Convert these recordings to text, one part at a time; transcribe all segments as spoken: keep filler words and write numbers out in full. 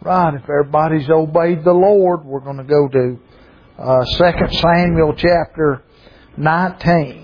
Right, if everybody's obeyed the Lord, we're going to go to uh, Second Samuel chapter nineteen.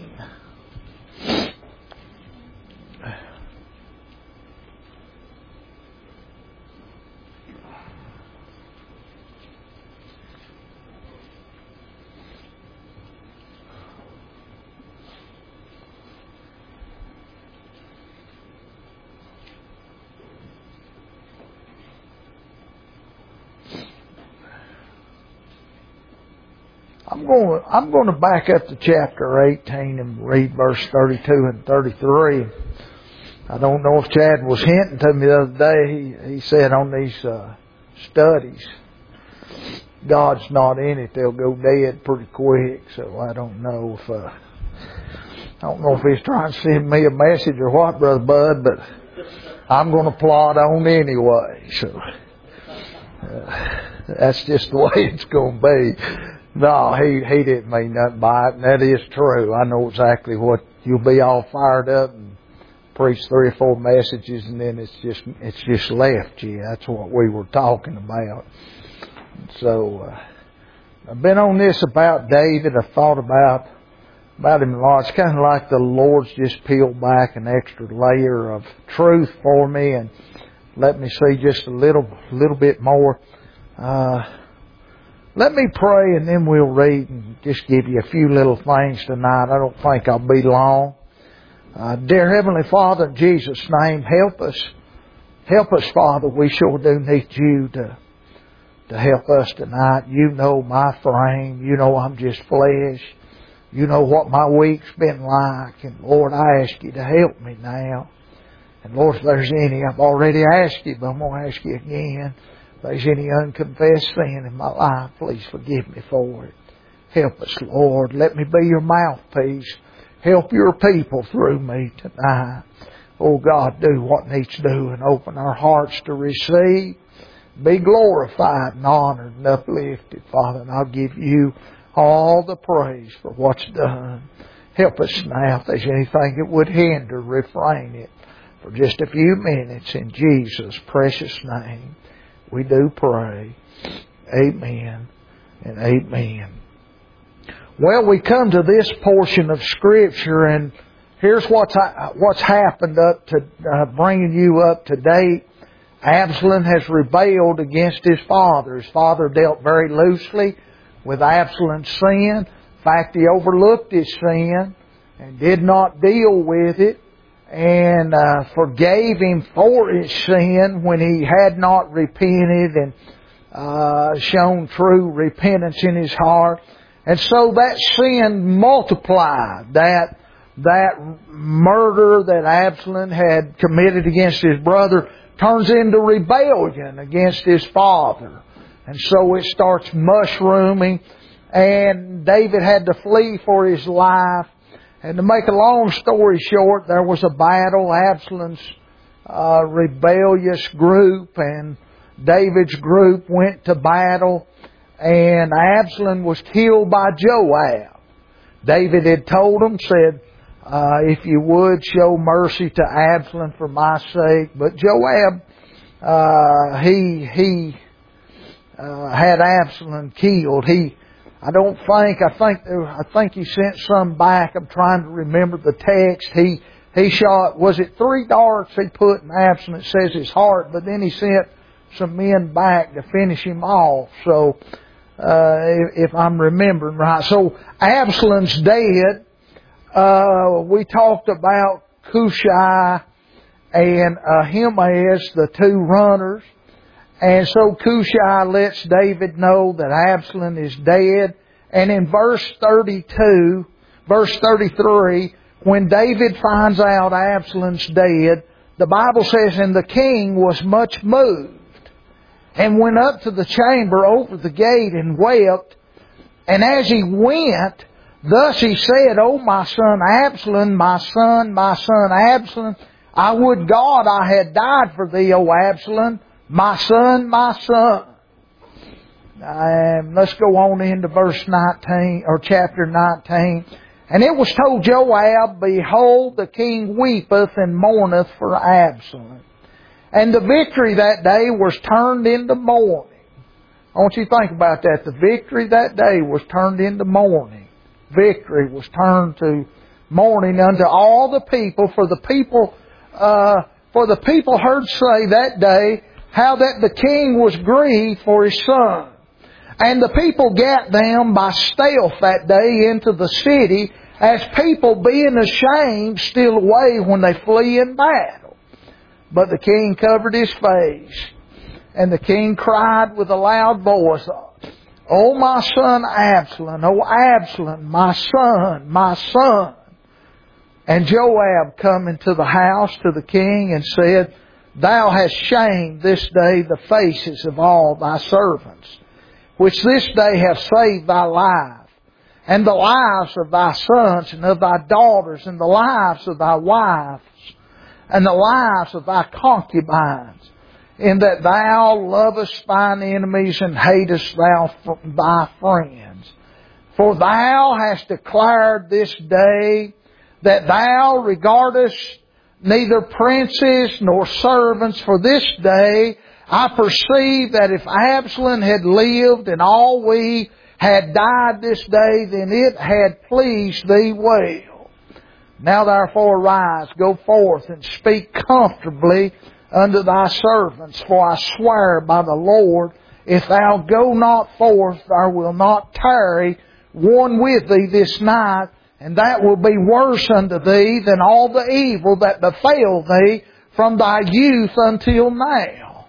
I'm going, I'm going to back up to chapter eighteen and read verse thirty-two and thirty-three. I don't know if Chad was hinting to me the other day. He, he said on these uh, studies, God's not in it. They'll go dead pretty quick. So I don't know if uh, I don't know if he's trying to send me a message or what, Brother Bud. But I'm going to plod on anyway. So uh, that's just the way it's going to be. No, he he didn't mean nothing by it, and that is true. I know exactly what you'll be all fired up and preach three or four messages, and then it's just it's just left you. That's what we were talking about. So uh, I've been on this about David. I've thought about about him a lot. It's kind of like the Lord's just peeled back an extra layer of truth for me and let me see just a little little bit more. Uh, Let me pray and then we'll read and just give you a few little things tonight. I don't think I'll be long. Uh, dear Heavenly Father, in Jesus' name, help us. Help us, Father. We sure do need you to, to help us tonight. You know my frame. You know I'm just flesh. You know what my week's been like. And Lord, I ask you to help me now. And Lord, if there's any, I've already asked you, but I'm going to ask you again. If there's any unconfessed sin in my life, please forgive me for it. Help us, Lord. Let me be your mouthpiece. Help your people through me tonight. Oh God, do what needs doing. Open our hearts to receive. Be glorified and honored and uplifted, Father. And I'll give you all the praise for what's done. Help us now. If there's anything that would hinder, refrain it for just a few minutes in Jesus' precious name. We do pray. Amen and amen. Well, we come to this portion of Scripture, and here's what's what's happened up to uh, bringing you up to date. Absalom has rebelled against his father. His father dealt very loosely with Absalom's sin. In fact, he overlooked his sin and did not deal with it, and uh, forgave him for his sin when he had not repented and uh, shown true repentance in his heart. And so that sin multiplied. That that murder that Absalom had committed against his brother turns into rebellion against his father. And so it starts mushrooming, and David had to flee for his life. And to make a long story short, there was a battle. Absalom's uh, rebellious group and David's group went to battle, and Absalom was killed by Joab. David had told him, said, uh, if you would, show mercy to Absalom for my sake. But Joab, uh, he he uh, had Absalom killed. He I don't think, I think, I think he sent some back. I'm trying to remember the text. He, he shot, was it three darts he put in Absalom? It says his heart, but then he sent some men back to finish him off. So, uh, if, if I'm remembering right. So, Absalom's dead. Uh, we talked about Cushai and Ahimaaz, the two runners. And so Cushai lets David know that Absalom is dead. And in verse thirty-two, verse thirty-three, when David finds out Absalom's dead, the Bible says, and the king was much moved, and went up to the chamber over the gate and wept. And as he went, thus he said, O my son Absalom, my son, my son Absalom, I would God I had died for thee, O Absalom. My son, my son. Um, let's go on into verse nineteen, or chapter nineteen. And it was told Joab, behold, the king weepeth and mourneth for Absalom. And the victory that day was turned into mourning. I want you to think about that. The victory that day was turned into mourning. Victory was turned to mourning unto all the people, for the people, uh, for the people heard say that day how that the king was grieved for his son. And the people gat them by stealth that day into the city, as people being ashamed steal away when they flee in battle. But the king covered his face, and the king cried with a loud voice, O my son Absalom, O Absalom, my son, my son. And Joab come into the house to the king and said, Thou hast shamed this day the faces of all thy servants, which this day have saved thy life, and the lives of thy sons and of thy daughters, and the lives of thy wives, and the lives of thy concubines, in that thou lovest thine enemies and hatest thou thy friends. For thou hast declared this day that thou regardest neither princes nor servants, for this day I perceive that if Absalom had lived and all we had died this day, then it had pleased thee well. Now therefore arise, go forth, and speak comfortably unto thy servants, for I swear by the Lord, if thou go not forth, I will not tarry one with thee this night, and that will be worse unto thee than all the evil that befell thee from thy youth until now.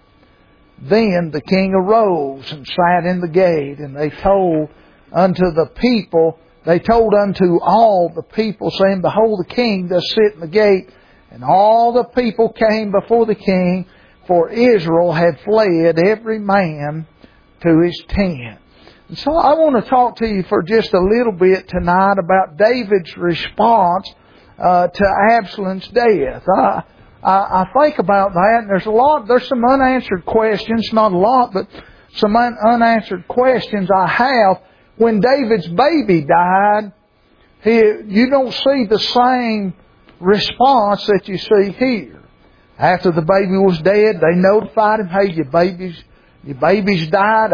Then the king arose and sat in the gate, and they told unto the people, they told unto all the people, saying, Behold, the king doth sit in the gate. And all the people came before the king, for Israel had fled every man to his tent. And so I want to talk to you for just a little bit tonight about David's response uh, to Absalom's death. I, I, I think about that, and there's a lot, there's some unanswered questions, not a lot, but some un, unanswered questions I have. When David's baby died, he, you don't see the same response that you see here. After the baby was dead, they notified him, hey, your baby's, your baby's died.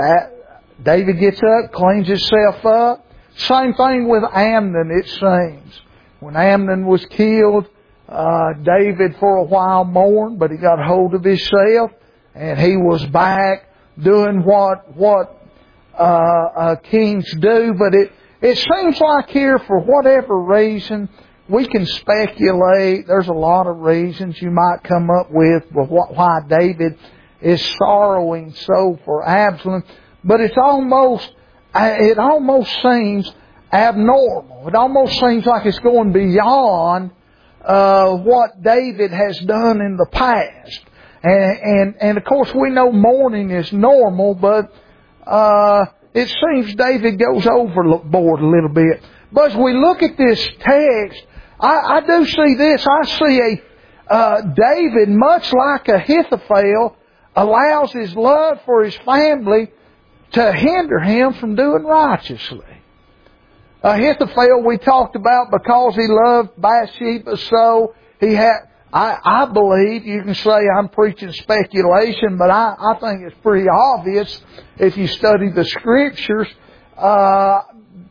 David gets up, cleans himself up. Same thing with Amnon, it seems. When Amnon was killed, uh, David for a while mourned, but he got hold of himself, and he was back doing what, what, uh, uh, kings do. But it, it seems like here, for whatever reason, we can speculate. There's a lot of reasons you might come up with why David is sorrowing so for Absalom. But it's almost, it almost seems abnormal. It almost seems like it's going beyond uh, what David has done in the past. And, and, and of course we know mourning is normal, but uh, it seems David goes overboard a little bit. But as we look at this text, I, I do see this. I see a uh, David, much like Ahithophel, allows his love for his family to hinder him from doing righteously. Ahithophel we talked about, because he loved Bathsheba so, he had, I, I believe, you can say I'm preaching speculation, but I, I think it's pretty obvious if you study the Scriptures. Uh,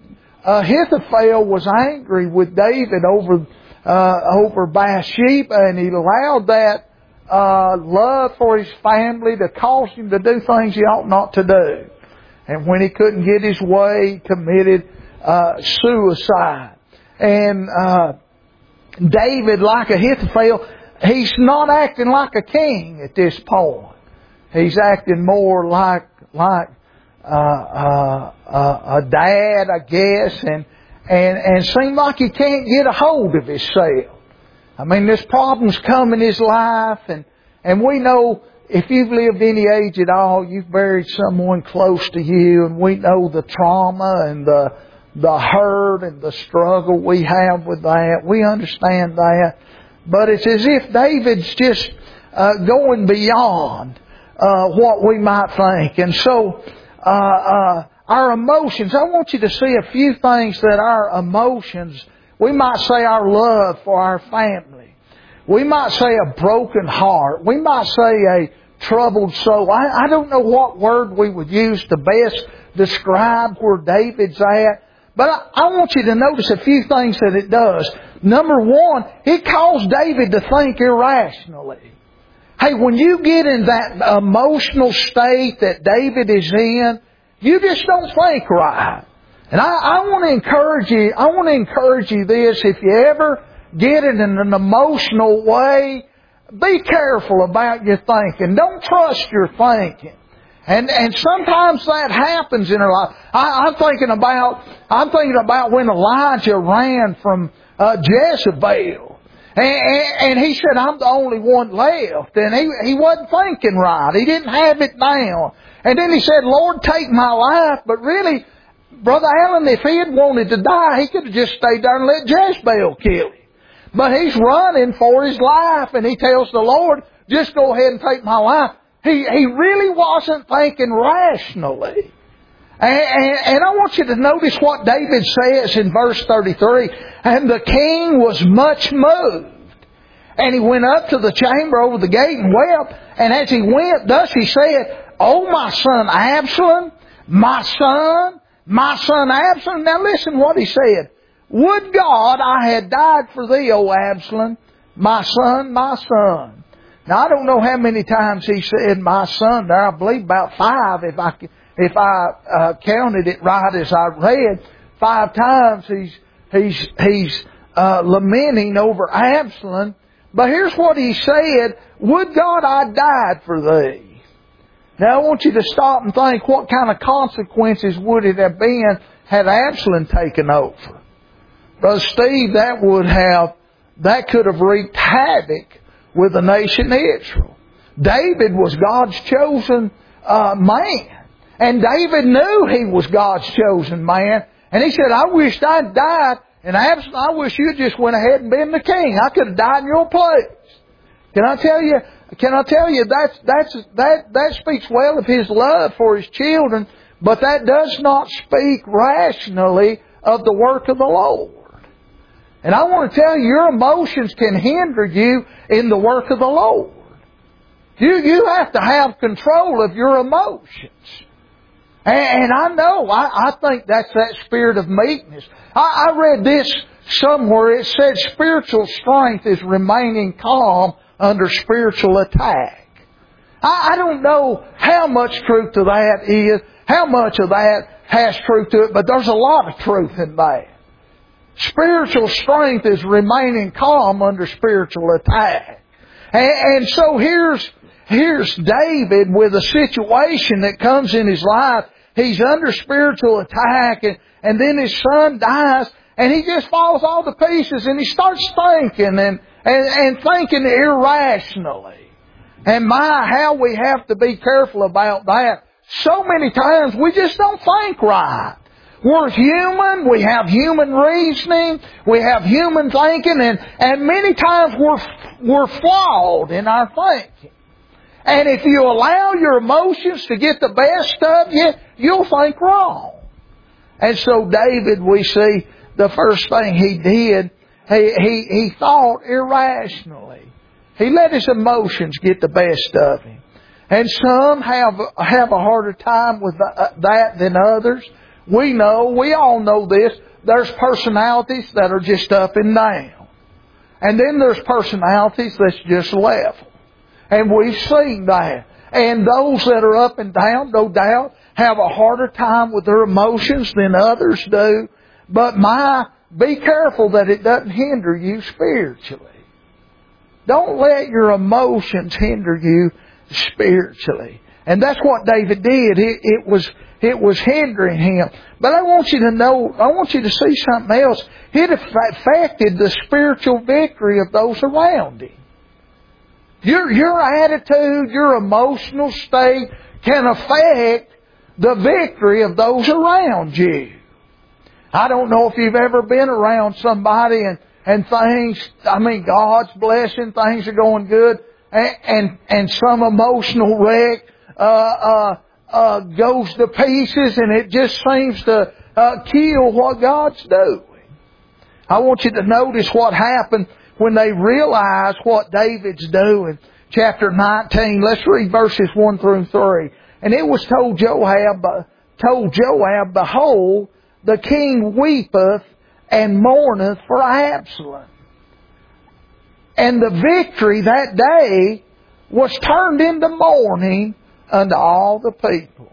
Ahithophel was angry with David over, uh, over Bathsheba, and he allowed that, uh, love for his family to cause him to do things he ought not to do. And when he couldn't get his way, he committed uh, suicide. And uh, David, like Ahithophel, he's not acting like a king at this point. He's acting more like like uh, uh, uh, a dad, I guess, and and and seems like he can't get a hold of himself. I mean, this problem's come in his life, and and we know. If you've lived any age at all, you've buried someone close to you, and we know the trauma and the the hurt and the struggle we have with that. We understand that. But it's as if David's just uh, going beyond uh, what we might think. And so uh, uh, our emotions, I want you to see a few things that our emotions, we might say our love for our family. We might say a broken heart. We might say a troubled soul. I, I don't know what word we would use to best describe where David's at. But I, I want you to notice a few things that it does. Number one, it caused David to think irrationally. Hey, when you get in that emotional state that David is in, you just don't think right. And I, I want to encourage you, I want to encourage you this, if you ever get it in an emotional way, be careful about your thinking. Don't trust your thinking. And and sometimes that happens in our life. I, I'm thinking about I'm thinking about when Elijah ran from uh, Jezebel, and, and, and he said, "I'm the only one left," and he he wasn't thinking right. He didn't have it down. And then he said, "Lord, take my life." But really, Brother Allen, if he had wanted to die, he could have just stayed there and let Jezebel kill him. But he's running for his life, and he tells the Lord, "Just go ahead and take my life." He he really wasn't thinking rationally. And, and, and I want you to notice what David says in verse thirty-three. And the king was much moved. And he went up to the chamber over the gate and wept. And as he went, thus he said, "O my son Absalom, my son, my son Absalom." Now listen what he said. "Would God I had died for thee, O Absalom, my son, my son." Now, I don't know how many times he said "my son" there. I believe about five, if I if I uh, counted it right as I read. Five times he's he's he's uh, lamenting over Absalom. But here's what he said: "Would God I died for thee." Now, I want you to stop and think, what kind of consequences would it have been had Absalom taken over? Brother Steve, that would have that could have wreaked havoc with the nation of Israel. David was God's chosen uh, man. And David knew he was God's chosen man. And he said, "I wished I'd died. And Absalom, I wish you just went ahead and been the king. I could have died in your place." Can I tell you, can I tell you, that's, that's, that, that speaks well of his love for his children. But that does not speak rationally of the work of the Lord. And I want to tell you, your emotions can hinder you in the work of the Lord. You, you have to have control of your emotions. And, and I know, I, I think that's that spirit of meekness. I, I read this somewhere. It said spiritual strength is remaining calm under spiritual attack. I, I don't know how much truth to that is, how much of that has truth to it, but there's a lot of truth in that. Spiritual strength is remaining calm under spiritual attack. And, and so here's, here's David with a situation that comes in his life. He's under spiritual attack, and, and then his son dies, and he just falls all to pieces, and he starts thinking and, and, and thinking irrationally. And my, how we have to be careful about that. So many times we just don't think right. We're human, we have human reasoning, we have human thinking, and, and many times we're, we're flawed in our thinking. And if you allow your emotions to get the best of you, you'll think wrong. And so David, we see the first thing he did, he, he, he thought irrationally. He let his emotions get the best of him. And some have, have a harder time with that than others. We know, we all know this, there's personalities that are just up and down. And then there's personalities that's just level. And we've seen that. And those that are up and down, no doubt, have a harder time with their emotions than others do. But my, be careful that it doesn't hinder you spiritually. Don't let your emotions hinder you spiritually. And that's what David did. It, it was It was hindering him. But I want you to know, I want you to see something else. It affected the spiritual victory of those around him. Your, your attitude, your emotional state can affect the victory of those around you. I don't know if you've ever been around somebody and, and things, I mean, God's blessing, things are going good, and, and, and some emotional wreck, uh, uh, Uh, goes to pieces, and it just seems to uh, kill what God's doing. I want you to notice what happened when they realize what David's doing. Chapter nineteen, let's read verses one through three. And it was told Joab, told Joab, behold, the king weepeth and mourneth for Absalom. And the victory that day was turned into mourning unto all the people.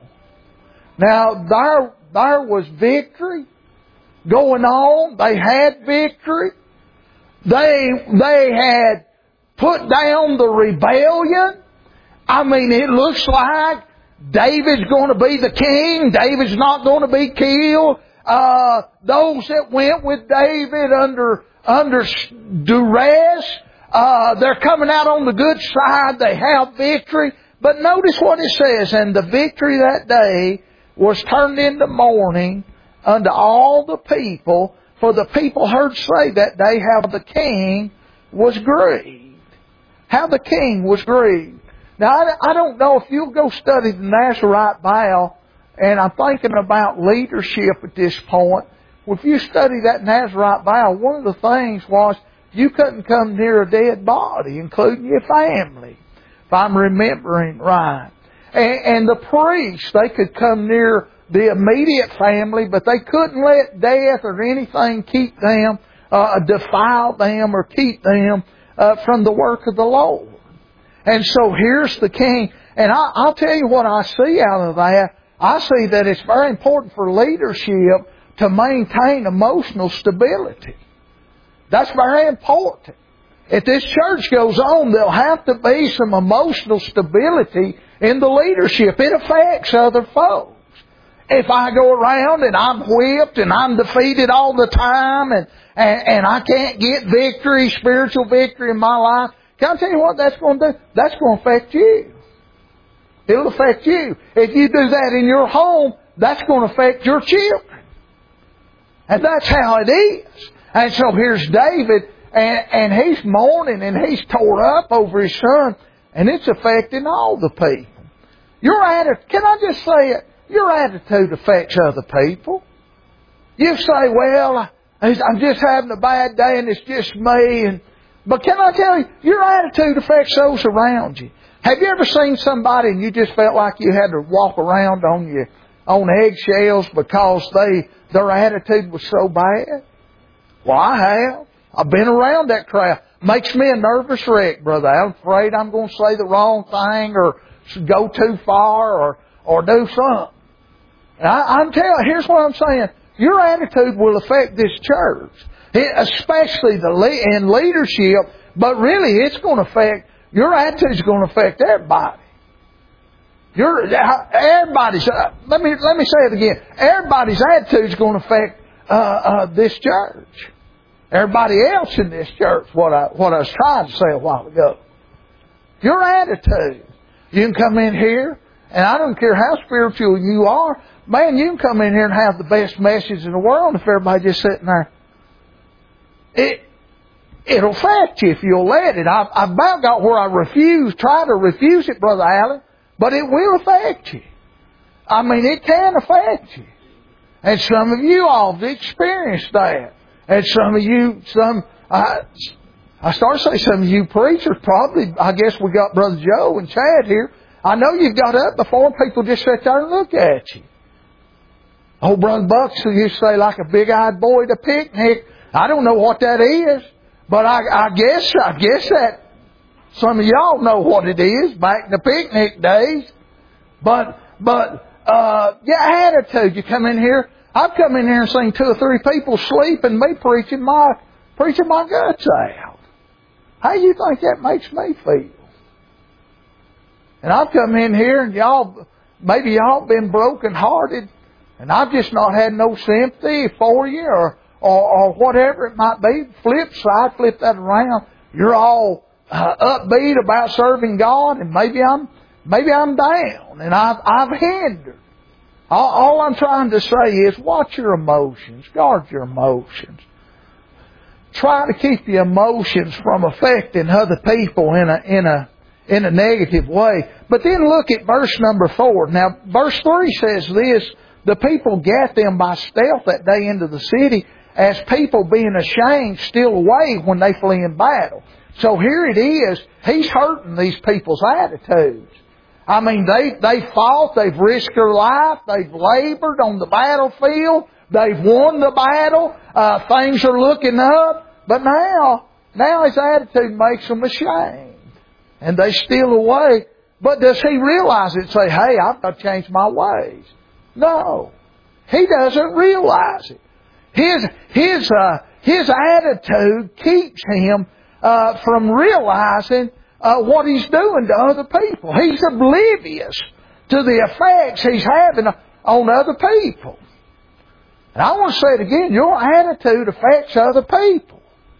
Now, there, there was victory going on. They had victory. They, they had put down the rebellion. I mean, it looks like David's going to be the king. David's not going to be killed. Uh, those that went with David under, under duress, uh, they're coming out on the good side. They have victory. But notice what it says. And the victory that day was turned into mourning unto all the people. For the people heard say that day how the king was grieved. How the king was grieved. Now, I don't know if you'll go study the Nazarite vow, and I'm thinking about leadership at this point. If you study that Nazarite vow, one of the things was you couldn't come near a dead body, including your family, if I'm remembering right. And, and the priests, they could come near the immediate family, but they couldn't let death or anything keep them, uh, defile them or keep them uh, from the work of the Lord. And so here's the king. And I, I'll tell you what I see out of that. I see that it's very important for leadership to maintain emotional stability. That's very important. If this church goes on, there'll have to be some emotional stability in the leadership. It affects other folks. If I go around and I'm whipped and I'm defeated all the time and, and, and I can't get victory, spiritual victory in my life, can I tell you what that's going to do? That's going to affect you. It'll affect you. If you do that in your home, that's going to affect your children. And that's how it is. And so here's David, and, and he's mourning and he's tore up over his son, and it's affecting all the people. Your attitude, can I just say it? Your attitude affects other people. You say, well, I'm just having a bad day and it's just me. And, but can I tell you, your attitude affects those around you. Have you ever seen somebody and you just felt like you had to walk around on your on eggshells because they their attitude was so bad? Well, I have. I've been around that crowd. Makes me a nervous wreck, brother. I'm afraid I'm going to say the wrong thing or go too far or, or do something. And I, I'm telling, here's what I'm saying. Your attitude will affect this church, especially the in leadership, but really it's going to affect, your attitude's going to affect everybody. Your, everybody's, uh, let me, let me say it again. Everybody's attitude's going to affect, uh, uh, this church. Everybody else in this church, what I, what I was trying to say a while ago. Your attitude. You can come in here, and I don't care how spiritual you are, man, you can come in here and have the best message in the world if everybody just sitting there. It, it'll affect you if you'll let it. I've, I've about got where I refuse, try to refuse it, Brother Allen, but it will affect you. I mean, it can affect you. And some of you all have experienced that. And some of you, some, I, I start to say some of you preachers probably, I guess we got Brother Joe and Chad here. I know you've got up before and people just sit there and look at you. Old Brother Bucks who used to say like a big-eyed boy at a picnic. I don't know what that is, but I, I guess, I guess that some of y'all know what it is back in the picnic days. But, but, uh, yeah, attitude. You come in here. I've come in here and seen two or three people sleep and me preaching my, preaching my guts out. How do you think that makes me feel? And I've come in here and y'all, maybe y'all been broken hearted and I've just not had no sympathy for you or, or, or whatever it might be. Flip side, flip that around. You're all uh, upbeat about serving God and maybe I'm, maybe I'm down and I've, I've hindered. All, all I'm trying to say is watch your emotions. Guard your emotions. Try to keep the emotions from affecting other people in a, in a, in a negative way. But then look at verse number four. Now, verse three says this, the people gat them by stealth that day into the city as people being ashamed steal away when they flee in battle. So here it is, he's hurting these people's attitudes. I mean, they, they fought, they've risked their life, they've labored on the battlefield, they've won the battle, uh, things are looking up, but now, now his attitude makes them ashamed. And they steal away. But does he realize it and say, hey, I've got to change my ways? No. He doesn't realize it. His, his, uh, his attitude keeps him, uh, from realizing, uh, what he's doing to other people. He's oblivious to the effects he's having on other people. And I want to say it again, your attitude affects other people.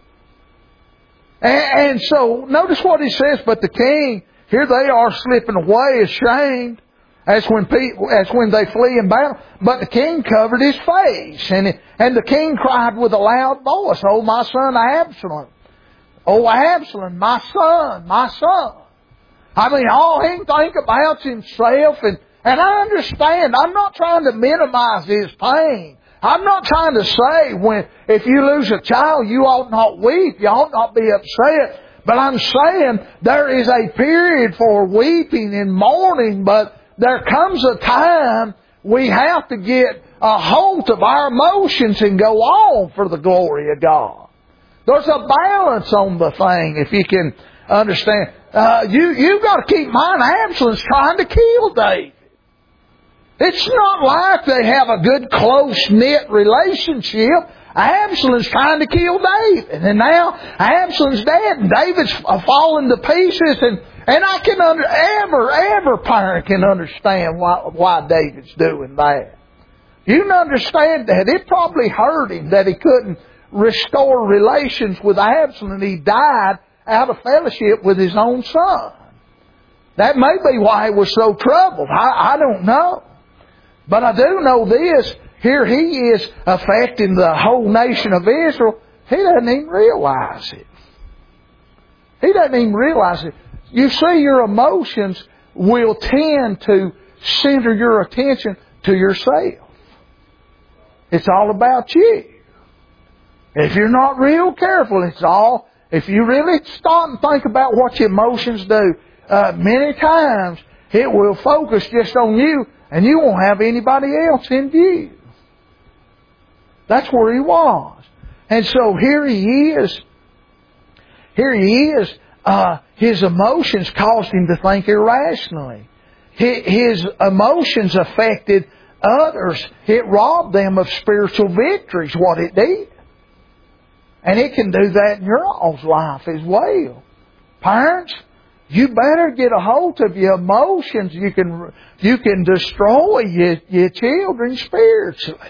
And, and so, notice what he says, but the king, here they are slipping away ashamed, as when people, as when they flee in battle. But the king covered his face, and and the king cried with a loud voice, "Oh, my son Absalom! Oh, Absalom, my son, my son!" I mean, all he can think about is himself, and and I understand. I'm not trying to minimize his pain. I'm not trying to say when if you lose a child, you ought not weep, you ought not be upset. But I'm saying there is a period for weeping and mourning, but there comes a time we have to get a hold of our emotions and go on for the glory of God. There's a balance on the thing, if you can understand. Uh, you, you've got to keep in mind, Absalom's trying to kill David. It's not like they have a good close-knit relationship. Absalom's trying to kill David. And now Absalom's dead and David's falling to pieces. And, and I can under, ever, ever parent can understand why, why David's doing that. You can understand that. It probably hurt him that he couldn't restore relations with Absalom. He died out of fellowship with his own son. That may be why he was so troubled. I, I don't know. But I do know this. Here he is affecting the whole nation of Israel. He doesn't even realize it. He doesn't even realize it. You see, your emotions will tend to center your attention to yourself. It's all about you. If you're not real careful, it's all, if you really stop and think about what your emotions do, uh, many times it will focus just on you and you won't have anybody else in view. That's where he was. And so here he is. Here he is. Uh, his emotions caused him to think irrationally. His emotions affected others. It robbed them of spiritual victories, what it did. And it can do that in your all's life as well. Parents, you better get a hold of your emotions. You can, you can destroy your, your children spiritually.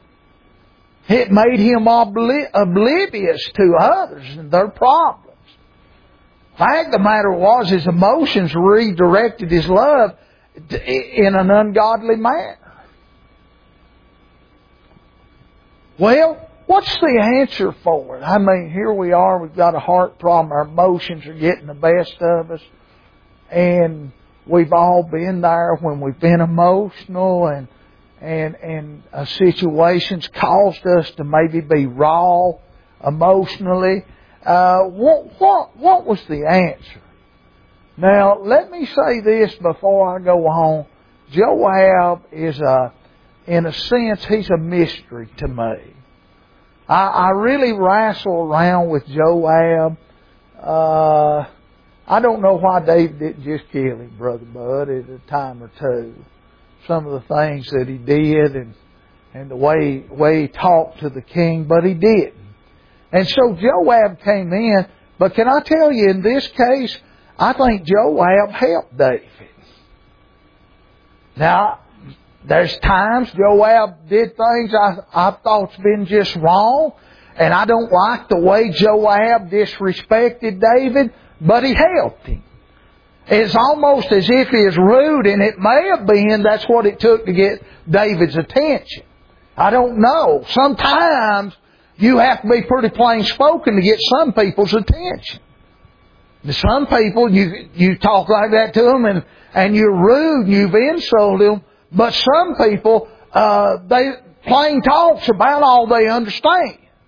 It made him obli- oblivious to others and their problems. The fact of the matter was, his emotions redirected his love in an ungodly manner. Well, what's the answer for it? I mean, here we are, we've got a heart problem, our emotions are getting the best of us, and we've all been there when we've been emotional, and and and uh, situations caused us to maybe be raw emotionally. Uh, what what what was the answer? Now, let me say this before I go on. Joab is a, in a sense, he's a mystery to me. I, I really wrestle around with Joab. Uh, I don't know why David didn't just kill him, Brother Bud, at a time or two. Some of the things that he did and and the way way he talked to the king, but he didn't. And so Joab came in, but can I tell you, in this case, I think Joab helped David. Now, there's times Joab did things I, I thought's been just wrong, and I don't like the way Joab disrespected David, but he helped him. It's almost as if he is rude, and it may have been that's what it took to get David's attention. I don't know. Sometimes you have to be pretty plain spoken to get some people's attention. Some people, you you talk like that to them, and, and you're rude, and you've insulted them. But some people, uh, they plain talk's about all they understand.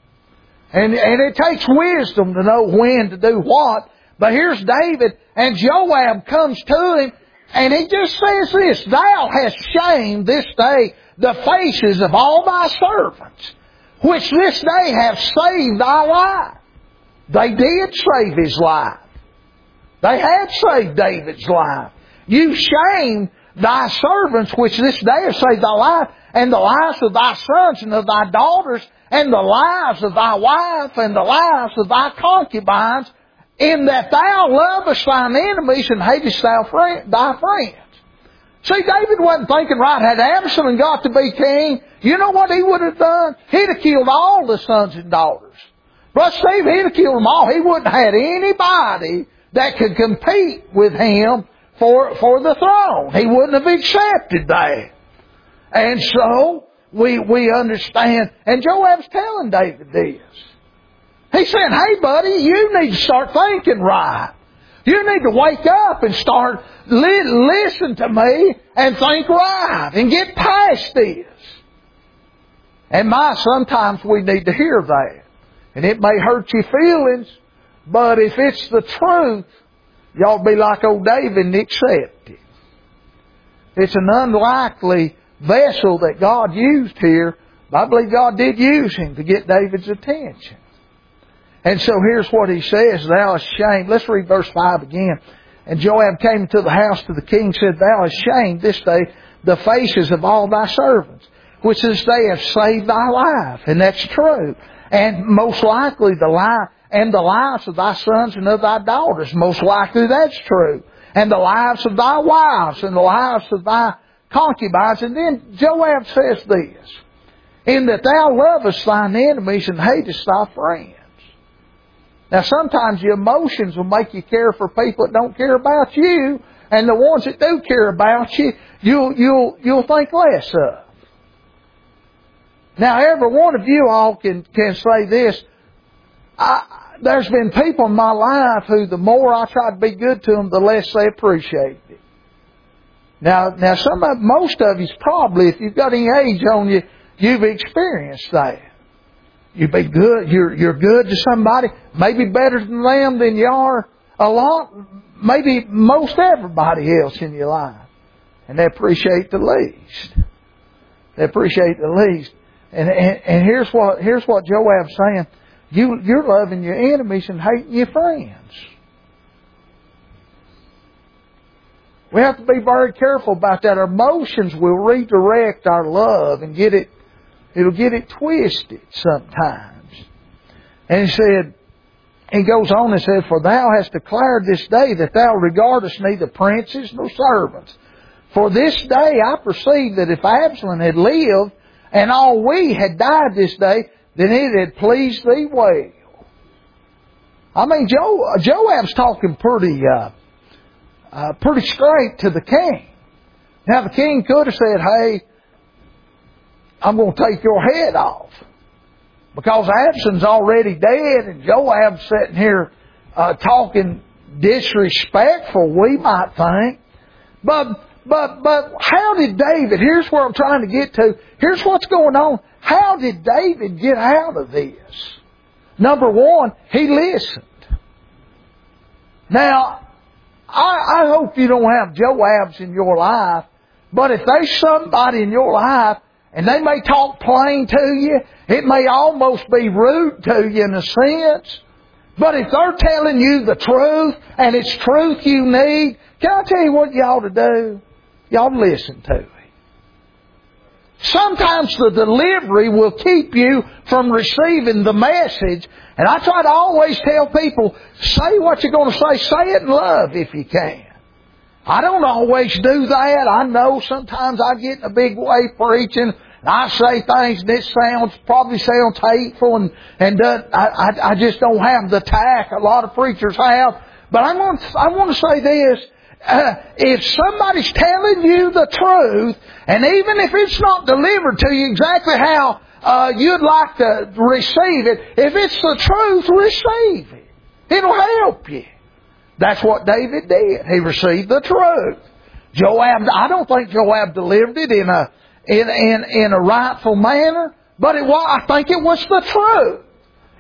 And, and it takes wisdom to know when to do what. But here's David, and Joab comes to him, and he just says this, Thou hast shamed this day the faces of all thy servants, which this day have saved thy life. They did save his life. They had saved David's life. You shamed thy servants, which this day have saved thy life, and the lives of thy sons and of thy daughters, and the lives of thy wife, and the lives of thy concubines, in that thou lovest thine enemies and hatest thou friend, thy friends. See, David wasn't thinking right. Had Absalom got to be king, you know what he would have done? He'd have killed all the sons and daughters. Brother Steve, he'd have killed them all. He wouldn't have had anybody that could compete with him for, for the throne. He wouldn't have accepted that. And so, we, we understand. And Joab's telling David this. He's saying, hey buddy, you need to start thinking right. You need to wake up and start, li- listen to me and think right and get past this. And my, sometimes we need to hear that. And it may hurt your feelings, but if it's the truth, y'all be like old David and accept it. It's an unlikely vessel that God used here, but I believe God did use him to get David's attention. And so here's what he says, Thou hast shamed. Let's read verse five again. And Joab came to the house to the king and said, Thou hast shamed this day the faces of all thy servants, which this day have saved thy life. And that's true. And most likely the life, and the lives of thy sons and of thy daughters. Most likely that's true. And the lives of thy wives and the lives of thy concubines. And then Joab says this, In that thou lovest thine enemies and hatest thy friends. Now sometimes your emotions will make you care for people that don't care about you, and the ones that do care about you, you'll, you'll, you'll think less of. Now every one of you all can, can say this, I, there's been people in my life who the more I try to be good to them, the less they appreciate it. Now, now some of, most of you's probably, if you've got any age on you, you've experienced that. You be good. You're you're good to somebody, maybe better than them than you are a lot, maybe most everybody else in your life, and they appreciate the least. They appreciate the least. And and, and here's what here's what Joab's saying: you you're loving your enemies and hating your friends. We have to be very careful about that. Our emotions will redirect our love and get it. It'll get it twisted sometimes. And he said, he goes on and said, For thou hast declared this day that thou regardest neither princes nor servants. For this day I perceive that if Absalom had lived and all we had died this day, then it had pleased thee well. I mean, jo, Joab's talking pretty, uh, uh, pretty straight to the king. Now the king could have said, hey, I'm going to take your head off. Because Absalom's already dead and Joab's sitting here uh, talking disrespectful, we might think. But, but, but how did David, here's where I'm trying to get to, here's what's going on. How did David get out of this? Number one, he listened. Now, I, I hope you don't have Joabs in your life, but if there's somebody in your life and they may talk plain to you, it may almost be rude to you in a sense. But if they're telling you the truth, and it's truth you need, can I tell you what you ought to do? You ought to listen to it. Sometimes the delivery will keep you from receiving the message. And I try to always tell people, say what you're going to say. Say it in love if you can. I don't always do that. I know sometimes I get in a big way preaching. And I say things that sounds, probably sounds hateful and, and uh, I, I, I just don't have the tact a lot of preachers have. But I want, I want to say this. Uh, if somebody's telling you the truth, and even if it's not delivered to you exactly how uh, you'd like to receive it, if it's the truth, receive it. It'll help you. That's what David did. He received the truth. Joab, I don't think Joab delivered it in a in in, in a rightful manner, but it was, I think it was the truth.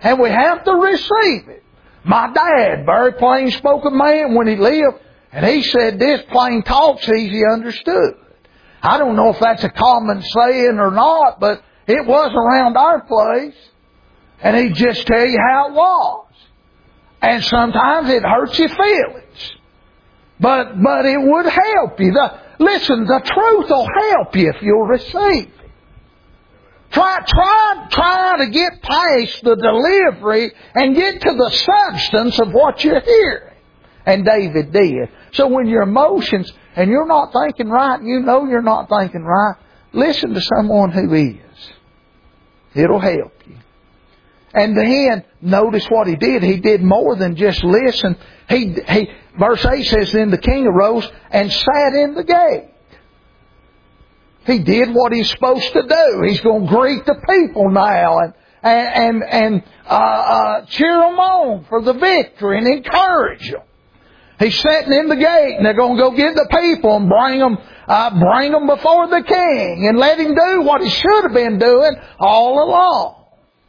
And we have to receive it. My dad, very plain spoken man when he lived, and he said this, plain talk's easy understood. I don't know if that's a common saying or not, but it was around our place. And he'd just tell you how it was. And sometimes it hurts your feelings. But, but it would help you. The, listen, the truth will help you if you'll receive it. Try, try, try to get past the delivery and get to the substance of what you're hearing. And David did. So when your emotions, and you're not thinking right, and you know you're not thinking right, listen to someone who is. It'll help you. And then, notice what he did. He did more than just listen. He, he, verse eight says, then the king arose and sat in the gate. He did what he's supposed to do. He's going to greet the people now and and and, and uh, uh, cheer them on for the victory and encourage them. He's sitting in the gate, and they're going to go get the people and bring them, uh, bring them before the king and let him do what he should have been doing all along.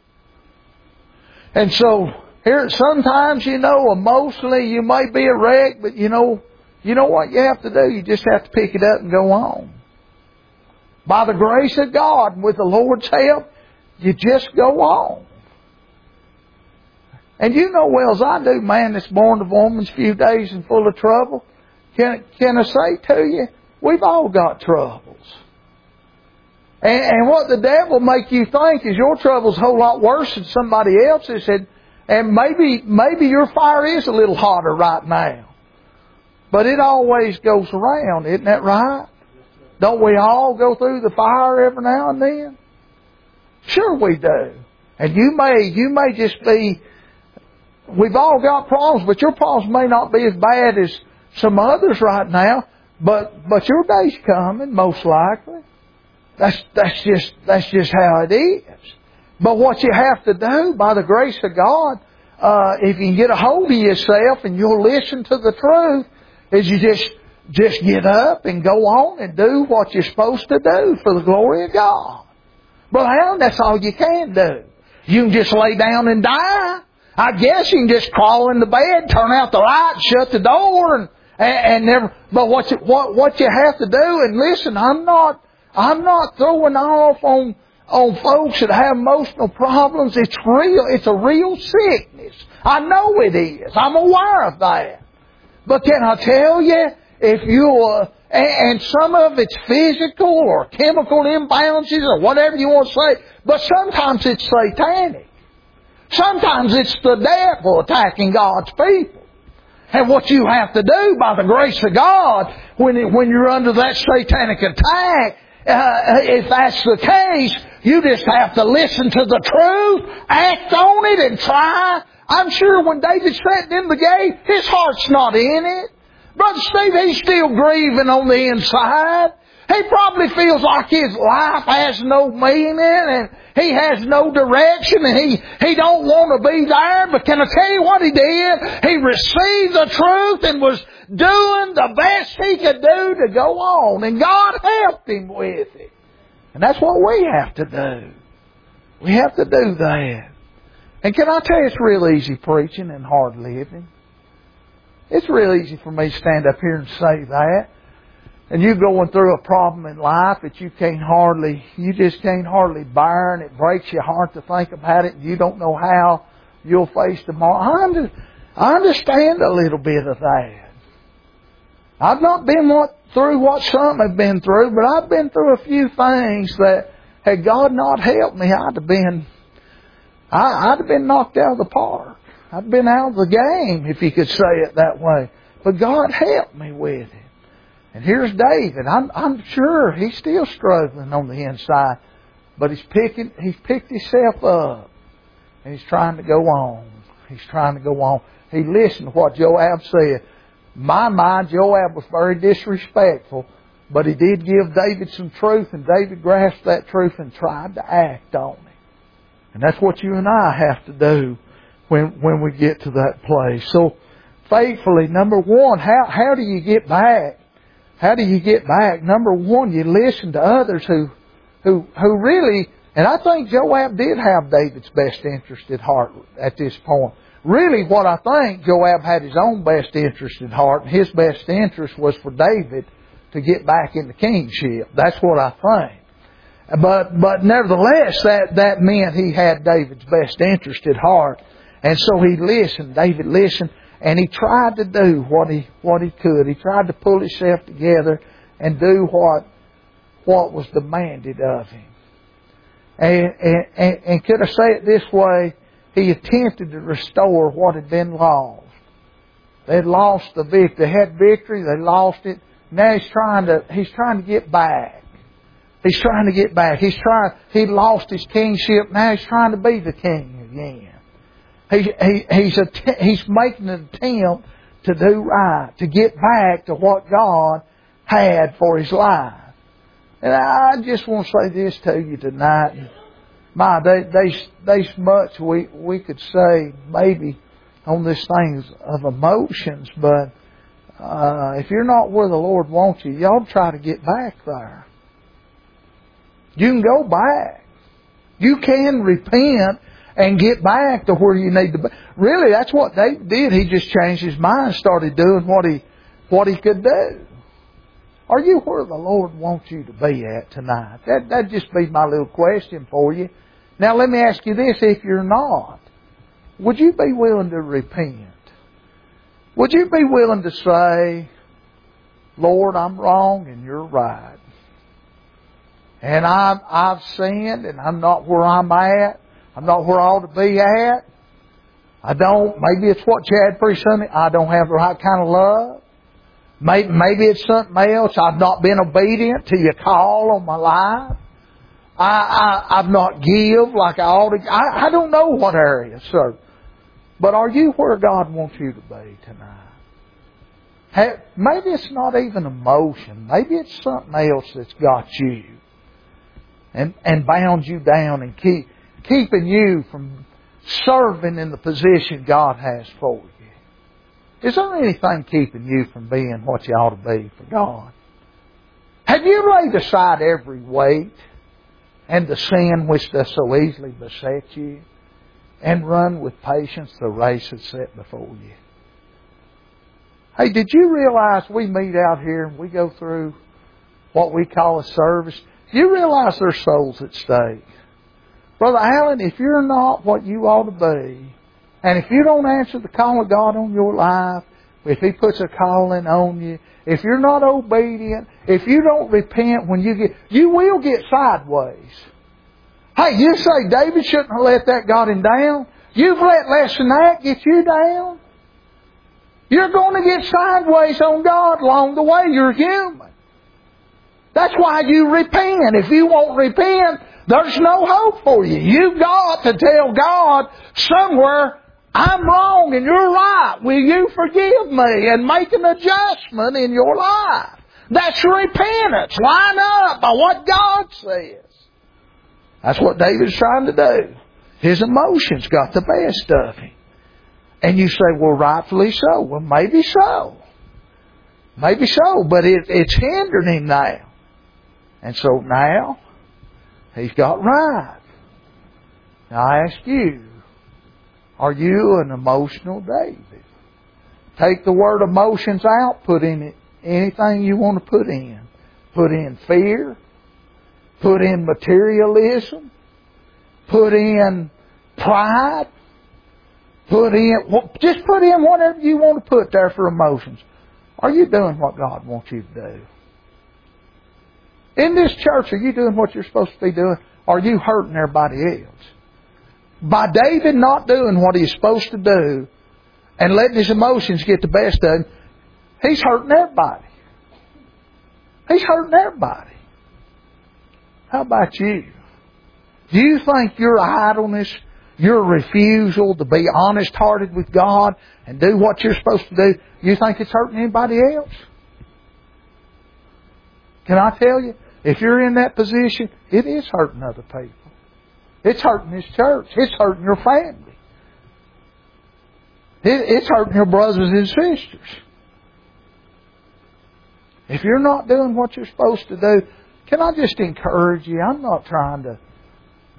And so here, sometimes, you know, emotionally you may be a wreck, but you know, you know what you have to do. You just have to pick it up and go on. By the grace of God, with the Lord's help, you just go on. And you know well as I do, man that's born of woman's few days and full of trouble. Can, can I say to you, we've all got troubles. And, and what the devil make you think is your trouble's a whole lot worse than somebody else's. And, and maybe, maybe your fire is a little hotter right now. But it always goes around, isn't that right? Don't we all go through the fire every now and then? Sure we do. And you may, you may just be, we've all got problems, but your problems may not be as bad as some others right now, but, but your day's coming, most likely. That's, that's just, that's just how it is. But what you have to do, by the grace of God, uh, if you can get a hold of yourself and you'll listen to the truth, is you just, Just get up and go on and do what you're supposed to do for the glory of God. Well, that's all you can do. You can just lay down and die. I guess you can just crawl in the bed, turn out the light, shut the door, and and, and never. But what you, what what you have to do, and listen, I'm not I'm not throwing off on on folks that have emotional problems. It's real. It's a real sickness. I know it is. I'm aware of that. But can I tell you? If you, uh, and some of it's physical or chemical imbalances or whatever you want to say, but sometimes it's satanic. Sometimes it's the devil attacking God's people. And what you have to do by the grace of God, when it, when you're under that satanic attack, uh, if that's the case, you just have to listen to the truth, act on it, and try. I'm sure when David's sitting in the gate, his heart's not in it. Brother Steve, he's still grieving on the inside. He probably feels like his life has no meaning and he has no direction and he, he don't want to be there. But can I tell you what he did? He received the truth and was doing the best he could do to go on. And God helped him with it. And that's what we have to do. We have to do that. And can I tell you, it's real easy preaching and hard living. It's real easy for me to stand up here and say that. And you're going through a problem in life that you can't hardly, you just can't hardly bear, and it breaks your heart to think about it, and you don't know how you'll face tomorrow. I, under, I understand a little bit of that. I've not been what, through what some have been through, but I've been through a few things that had God not helped me, I'd have been, I, I'd have been knocked out of the park. I'd been out of the game, if you could say it that way. But God helped me with it. And here's David. I'm, I'm sure he's still struggling on the inside. But he's picking, he's picked himself up. And he's trying to go on. He's trying to go on. He listened to what Joab said. In my mind, Joab was very disrespectful. But he did give David some truth. And David grasped that truth and tried to act on it. And that's what you and I have to do. When when we get to that place. So faithfully, number one, how how do you get back? How do you get back? Number one, you listen to others who who who really And I think Joab did have David's best interest at heart at this point. Really, what I think, Joab had his own best interest at heart, and his best interest was for David to get back in the kingship. That's what I think. But but nevertheless, that, that meant he had David's best interest at heart. And so he listened. David listened, and he tried to do what he what he could. He tried to pull himself together and do what what was demanded of him. And, and, and, and could I say it this way? He attempted to restore what had been lost. They had lost the victory. They had victory. They lost it. Now he's trying to, he's trying to get back. He's trying to get back. He's trying, he lost his kingship. Now he's trying to be the king again. He, he, he's, a, he's making an attempt to do right, to get back to what God had for his life. And I just want to say this to you tonight. My, they, they, there's much we, we could say maybe on this thing of emotions, but uh, if you're not where the Lord wants you, you ought to try to get back there. You can go back. You can repent and get back to where you need to be. Really, that's what David did. He just changed his mind, started doing what he what he could do. Are you where the Lord wants you to be at tonight? That, that'd just be my little question for you. Now let me ask you this, if you're not, would you be willing to repent? Would you be willing to say, Lord, I'm wrong and you're right. And I've, I've sinned and I'm not where I'm at. I'm not where I ought to be at. I don't, maybe it's what Chad preached Sunday, I don't have the right kind of love. Maybe, maybe it's something else. I've not been obedient to your call on my life. I, I, I've not give like I ought to. I, I don't know what area, sir. But are you where God wants you to be tonight? Have, maybe it's not even emotion. Maybe it's something else that's got you and, and bound you down and keep, keeping you from serving in the position God has for you. Is there anything keeping you from being what you ought to be for God? Have you laid aside every weight and the sin which does so easily beset you, and run with patience the race that's set before you? Hey, did you realize we meet out here and we go through what we call a service? Do you realize there's souls at stake? Brother Allen, if you're not what you ought to be, and if you don't answer the call of God on your life, if He puts a calling on you, if you're not obedient, if you don't repent when you get, you will get sideways. Hey, you say David shouldn't have let that got him down. You've let less than that get you down. You're going to get sideways on God along the way. You're human. That's why you repent. If you won't repent, there's no hope for you. You've got to tell God somewhere, I'm wrong and you're right. Will you forgive me and make an adjustment in your life? That's repentance. Line up by what God says. That's what David's trying to do. His emotions got the best of him. And you say, well, rightfully so. Well, maybe so. Maybe so. But it, it's hindering him now. And so now, he's got right. Now I ask you, are you an emotional David? Take the word emotions out, put in it anything you want to put in. Put in fear, put in materialism, put in pride, put in, just put in whatever you want to put there for emotions. Are you doing what God wants you to do? In this church, are you doing what you're supposed to be doing? Or are you hurting everybody else? By David not doing what he's supposed to do and letting his emotions get the best of him, he's hurting everybody. He's hurting everybody. How about you? Do you think your idleness, your refusal to be honest-hearted with God and do what you're supposed to do, you think it's hurting anybody else? Can I tell you, if you're in that position, it is hurting other people. It's hurting this church. It's hurting your family. It, it's hurting your brothers and sisters. If you're not doing what you're supposed to do, can I just encourage you? I'm not trying to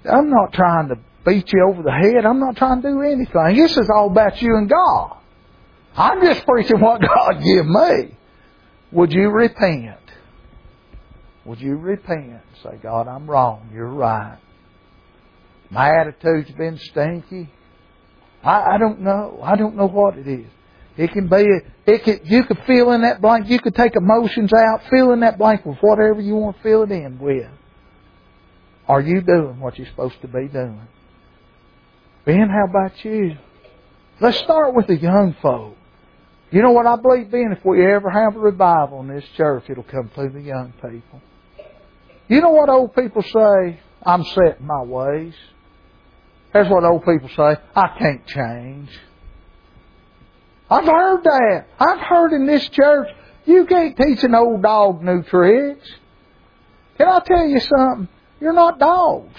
I'm not trying to beat you over the head. I'm not trying to do anything. This is all about you and God. I'm just preaching what God give me. Would you repent? Would you repent? Say, God, I'm wrong. You're right. My attitude's been stinky. I, I don't know. I don't know what it is. It can be, it can, you could fill in that blank. You could take emotions out, fill in that blank with whatever you want to fill it in with. Are you doing what you're supposed to be doing? Ben, how about you? Let's start with the young folk. You know what I believe, Ben? If we ever have a revival in this church, it'll come through the young people. You know what old people say? I'm set in my ways. That's what old people say. I can't change. I've heard that. I've heard in this church, you can't teach an old dog new tricks. Can I tell you something? You're not dogs.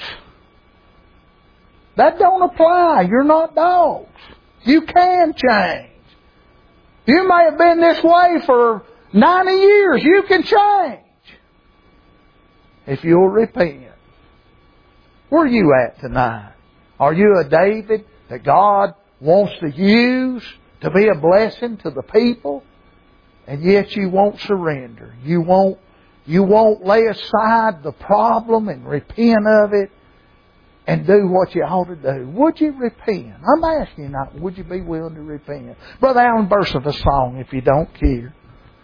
That don't apply. You're not dogs. You can change. You may have been this way for ninety years. You can change. If you'll repent. Where are you at tonight? Are you a David that God wants to use to be a blessing to the people? And yet you won't surrender. You won't, you won't lay aside the problem and repent of it and do what you ought to do. Would you repent? I'm asking you not, would you be willing to repent? Brother Allen, verse of a song if you don't care.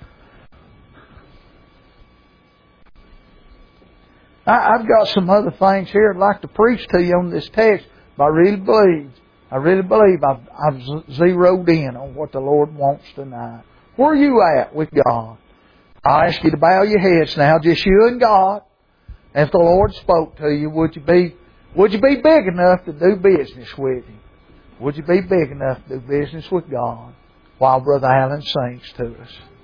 I, I've got some other things here I'd like to preach to you on this text, but I really believe, I really believe I've, I've zeroed in on what the Lord wants tonight. Where are you at with God? I ask you to bow your heads now, just you and God. And if the Lord spoke to you, would you be Would you be big enough to do business with Him? Would you be big enough to do business with God while Brother Allen sings to us?